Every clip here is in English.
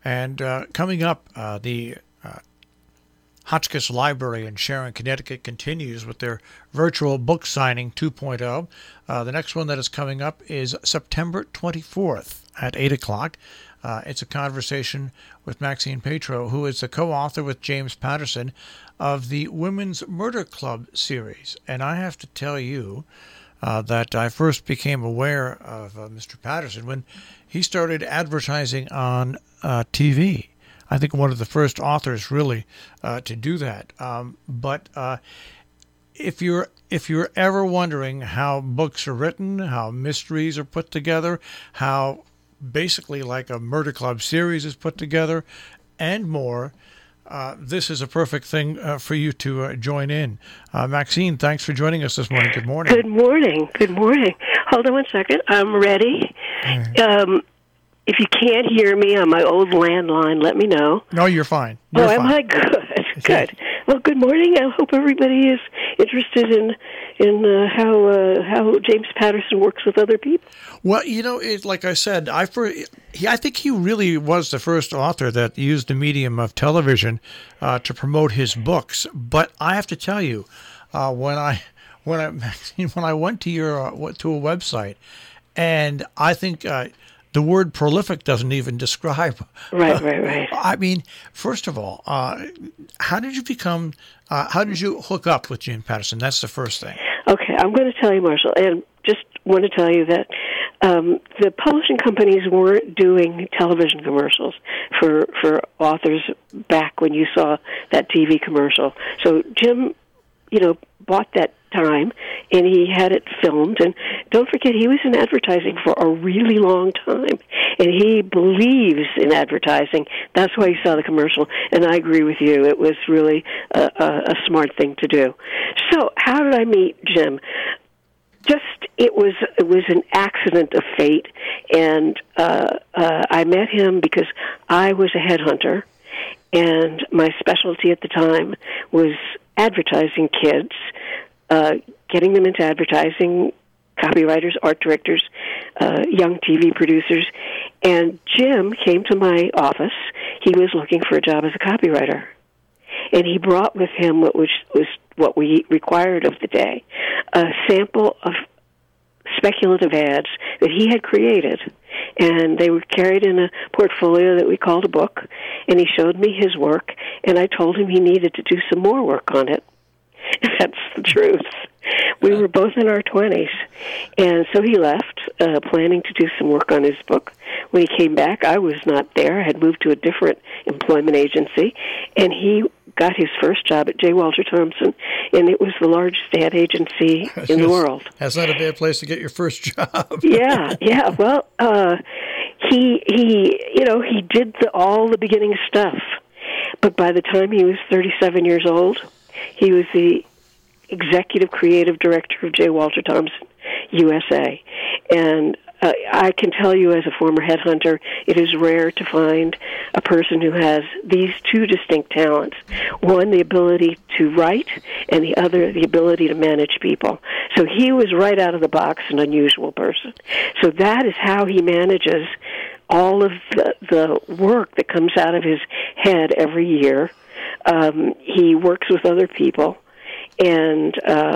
And coming up, the Hotchkiss Library in Sharon, Connecticut continues with their virtual book signing 2.0. The next one that is coming up is September 24th at 8 o'clock. It's a conversation with Maxine Petro, who is the co-author with James Patterson of the Women's Murder Club series. And I have to tell you that I first became aware of Mr. Patterson when he started advertising on TV. I think one of the first authors really to do that. But if you're ever wondering how books are written, how mysteries are put together, how basically like a murder club series is put together, and more, this is a perfect thing for you to join in. Maxine, thanks for joining us this morning. Good morning. Good morning. Good morning. Hold on one second. I'm ready. Right. If you can't hear me on my old landline, let me know. No, you're fine. Am I good? Good. Well, good morning. I hope everybody is interested in how James Patterson works with other people. Well, like I said, I think he really was the first author that used the medium of television to promote his books. But I have to tell you, when I went to to a website, and I think. The word prolific doesn't even describe. Right. I mean, first of all, how did you hook up with James Patterson? That's the first thing. Okay, I'm going to tell you, Marshall, and just want to tell you that the publishing companies weren't doing television commercials for authors back when you saw that TV commercial. So Jim, bought that time, and he had it filmed. And don't forget, he was in advertising for a really long time, and he believes in advertising. That's why he saw the commercial, and I agree with you. It was really a smart thing to do. So how did I meet Jim? It was an accident of fate, and I met him because I was a headhunter, and my specialty at the time was advertising kids, getting them into advertising, copywriters, art directors, young TV producers. And Jim came to my office. He was looking for a job as a copywriter. And he brought with him what was what we required of the day, a sample of speculative ads that he had created. And they were carried in a portfolio that we called a book. And he showed me his work, and I told him he needed to do some more work on it. That's the truth. We were both in our 20s. And so he left, planning to do some work on his book. When he came back, I was not there. I had moved to a different employment agency. And he got his first job at J. Walter Thompson, and it was the largest ad agency in the world. That's not a bad place to get your first job. Yeah. Well, he did all the beginning stuff. But by the time he was 37 years old, he was the executive creative director of J. Walter Thompson, USA. And I can tell you as a former headhunter, it is rare to find a person who has these two distinct talents. One, the ability to write, and the other, the ability to manage people. So he was right out of the box an unusual person. So that is how he manages all of the work that comes out of his head every year. He works with other people, and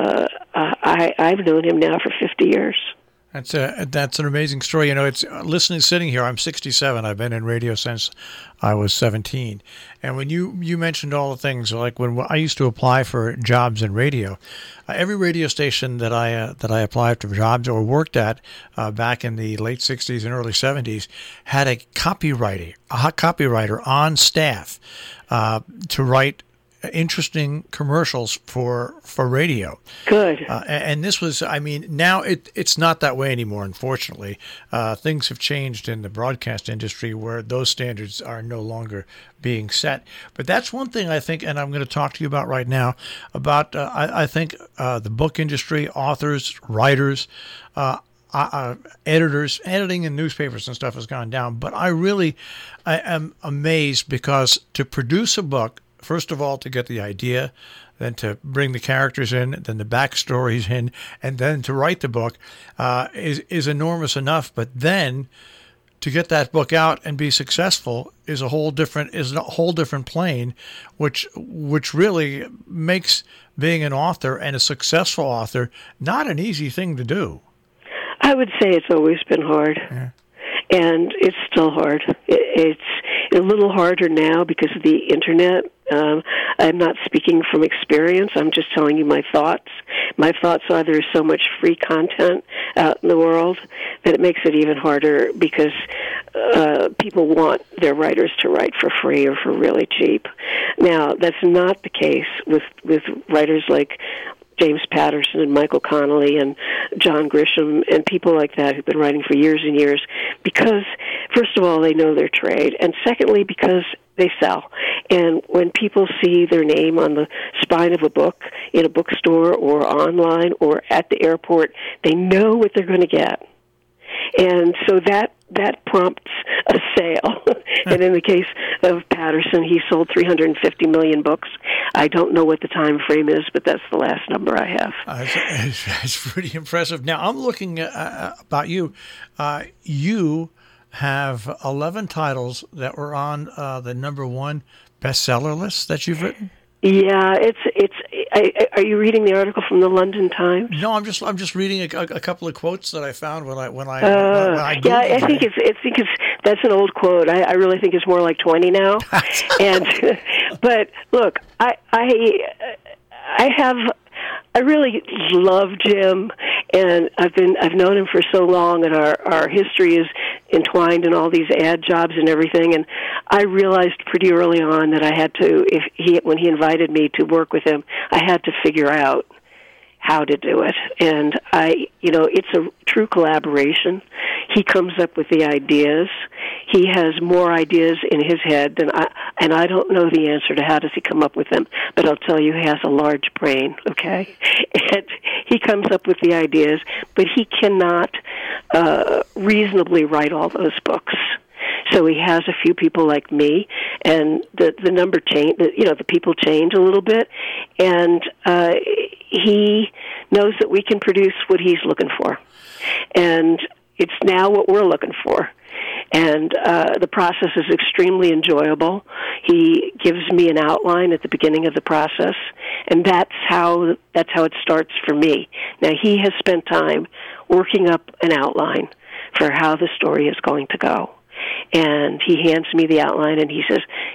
I've known him now for 50 years. That's an amazing story. It's sitting here. I'm 67. I've been in radio since I was 17. And when you mentioned all the things, like when I used to apply for jobs in radio, every radio station that I applied for jobs or worked at back in the late 60s and early 70s had a copywriter on staff to write interesting commercials for radio. Good. And this was, now it's not that way anymore, unfortunately. Things have changed in the broadcast industry where those standards are no longer being set. But that's one thing I think, and I'm going to talk to you about right now, about I think the book industry, authors, writers, editors, editing in newspapers and stuff has gone down. But I am amazed because to produce a book, first of all, to get the idea, then to bring the characters in, then the backstories in, and then to write the book is enormous enough. But then to get that book out and be successful is a whole different plane, which really makes being an author and a successful author not an easy thing to do. I would say it's always been hard. Yeah. And it's still hard. It's a little harder now because of the Internet. I'm not speaking from experience. I'm just telling you my thoughts. My thoughts are there's so much free content out in the world that it makes it even harder because people want their writers to write for free or for really cheap. Now, that's not the case with writers like James Patterson and Michael Connelly and John Grisham and people like that who've been writing for years and years because, first of all, they know their trade, and secondly, because they sell. And when people see their name on the spine of a book in a bookstore or online or at the airport, they know what they're going to get. And so that prompts a sale. And in the case of Patterson, he sold 350 million books. I don't know what the time frame is, but that's the last number I have. It's pretty impressive. Now, I'm looking at, about you. You have 11 titles that were on the #1 bestseller list that you've written. Yeah, are you reading the article from the London Times? No, I'm just reading a couple of quotes that I found when I yeah, I think it's that's an old quote. I really think it's more like 20 now. And but look, I really love Jim, and I've known him for so long, and our history is entwined in all these ad jobs and everything. And I realized pretty early on that I had to, when he invited me to work with him, I had to figure out how to do it. And it's a true collaboration. He comes up with the ideas. He has more ideas in his head than and I don't know the answer to how does he come up with them, but I'll tell you he has a large brain, okay? And he comes up with the ideas, but he cannot reasonably write all those books. So he has a few people like me, and the number change. The people change a little bit, and he knows that we can produce what he's looking for, and it's now what we're looking for. And the process is extremely enjoyable. He gives me an outline at the beginning of the process, and that's how it starts for me. Now, he has spent time working up an outline for how the story is going to go. And he hands me the outline, and he says,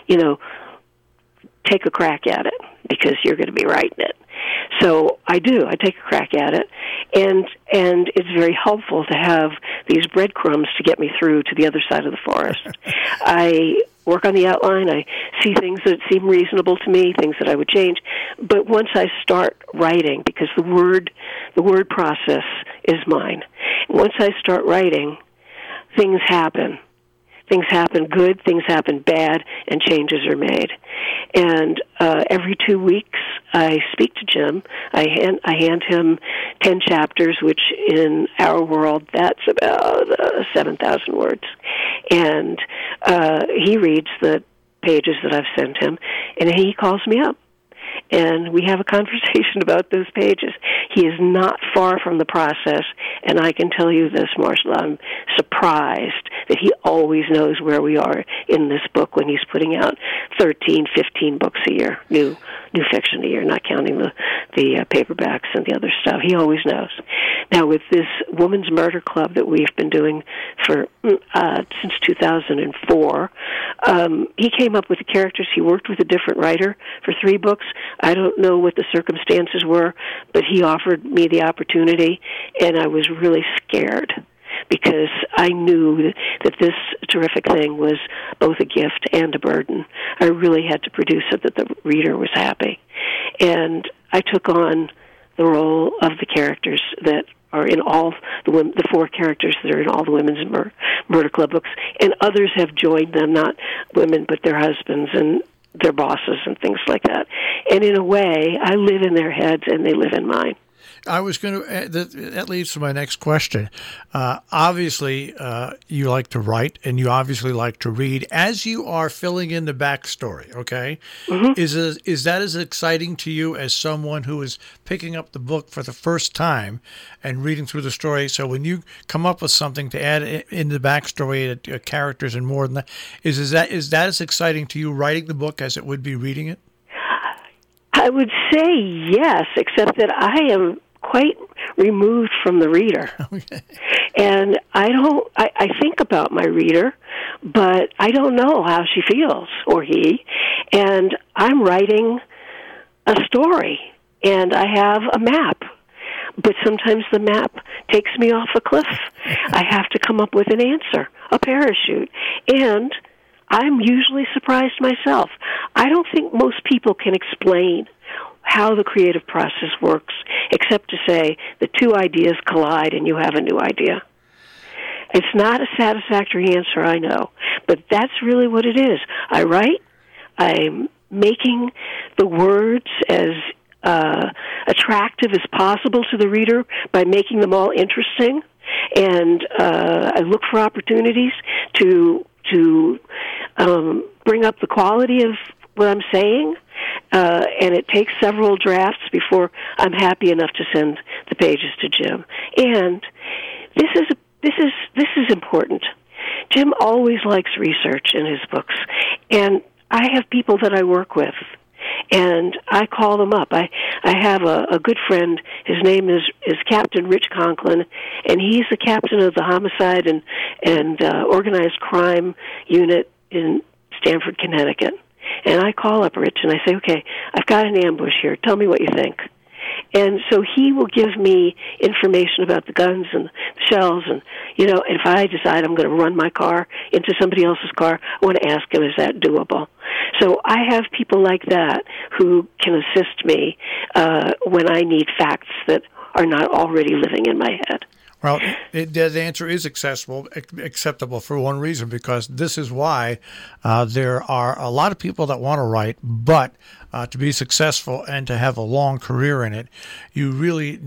take a crack at it, because you're going to be writing it. So I do. I take a crack at it, and it's very helpful to have these breadcrumbs to get me through to the other side of the forest. I work on the outline. I see things that seem reasonable to me, things that I would change. But once I start writing, because the word process is mine, once I start writing, things happen. Things happen good, things happen bad, and changes are made. And every 2 weeks, I speak to Jim. I hand him 10 chapters, which in our world, that's about 7,000 words. And he reads the pages that I've sent him, and he calls me up. And we have a conversation about those pages. He is not far from the process, and I can tell you this, Marshall, I'm surprised that he always knows where we are in this book when he's putting out 13, 15 books a year, new fiction a year, not counting the paperbacks and the other stuff. He always knows. Now, with this Women's Murder Club that we've been doing for since 2004, he came up with the characters. He worked with a different writer for 3 books. I don't know what the circumstances were, but he offered me the opportunity, and I was really scared because I knew that this terrific thing was both a gift and a burden. I really had to produce it that the reader was happy. And I took on the role of the characters that are in all the 4 characters that are in all the Women's Murder Club books, and others have joined them, not women, but their husbands and their bosses and things like that. And in a way, I live in their heads and they live in mine. I was going to. That leads to my next question. Obviously, you like to write, and you obviously like to read. As you are filling in the backstory, okay, is that as exciting to you as someone who is picking up the book for the first time and reading through the story? So when you come up with something to add in the backstory, characters and more than that, is that as exciting to you writing the book as it would be reading it? I would say yes, except that I am quite removed from the reader. Okay. And I think about my reader, but I don't know how she feels, or he. And I'm writing a story, and I have a map. But sometimes the map takes me off a cliff. I have to come up with an answer, a parachute. And I'm usually surprised myself. I don't think most people can explain how the creative process works, except to say the two ideas collide and you have a new idea. It's not a satisfactory answer, I know, but that's really what it is. I write, I'm making the words as attractive as possible to the reader by making them all interesting, and I look for opportunities to bring up the quality of what I'm saying, and it takes several drafts before I'm happy enough to send the pages to Jim. And this is important. Jim always likes research in his books, and I have people that I work with, and I call them up. I have a good friend. His name is Captain Rich Conklin, and he's the captain of the homicide and organized crime unit in Stamford, Connecticut. And I call up Rich and I say, okay, I've got an ambush here. Tell me what you think. And so he will give me information about the guns and the shells. And, if I decide I'm going to run my car into somebody else's car, I want to ask him, is that doable? So I have people like that who can assist me when I need facts that are not already living in my head. Well, the answer is acceptable for one reason, because this is why there are a lot of people that want to write, but to be successful and to have a long career in it, you really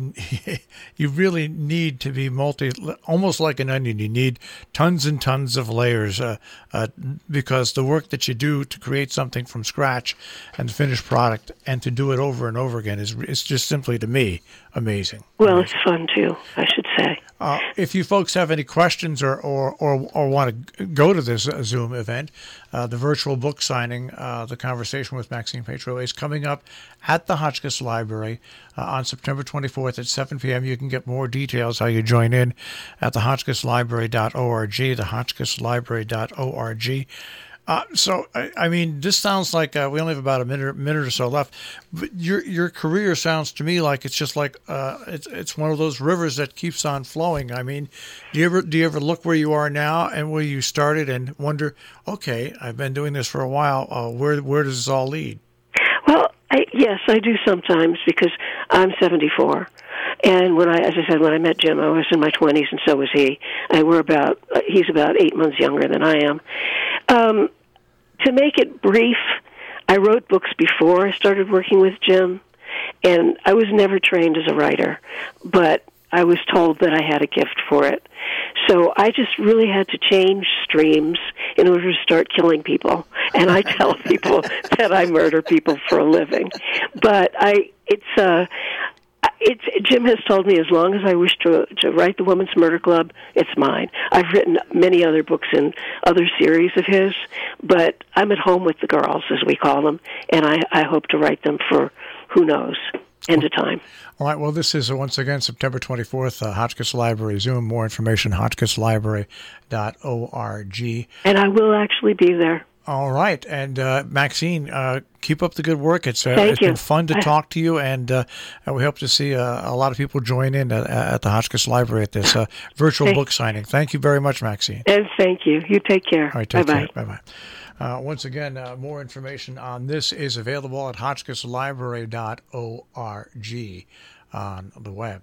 need to be almost like an onion. You need tons and tons of layers because the work that you do to create something from scratch and the finished product and to do it over and over again is just simply, to me, amazing. Well, it's fun too, I should say. If you folks have any questions or want to go to this Zoom event, the virtual book signing, the conversation with Maxine Petro is coming up at the Hotchkiss Library on September 24th at 7 p.m. You can get more details how you join in at thehotchkisslibrary.org, thehotchkisslibrary.org. So, I mean, this sounds like we only have about a minute or so left. But your career sounds to me like it's just like it's one of those rivers that keeps on flowing. I mean, do you ever look where you are now and where you started and wonder, okay, I've been doing this for a while. Where does this all lead? Well, yes, I do sometimes, because I'm 74. And as I said, when I met Jim, I was in my 20s, and so was he. And he's about 8 months younger than I am. To make it brief, I wrote books before I started working with Jim, and I was never trained as a writer, but I was told that I had a gift for it. So I just really had to change streams in order to start killing people. And I tell people that I murder people for a living. But Jim has told me, as long as I wish to write the Women's Murder Club, it's mine. I've written many other books in other series of his, but I'm at home with the girls, as we call them, and I hope to write them for, who knows, end of time. All right. Well, this is, once again, September 24th, Hotchkiss Library Zoom. More information, hotchkisslibrary.org. And I will actually be there. All right. And Maxine, keep up the good work. It's been fun to talk to you, and we hope to see a lot of people join in at the Hotchkiss Library at this virtual book signing. Thank you very much, Maxine. And thank you. You take care. All right, take care. Bye-bye. Once again, more information on this is available at hotchkisslibrary.org on the web.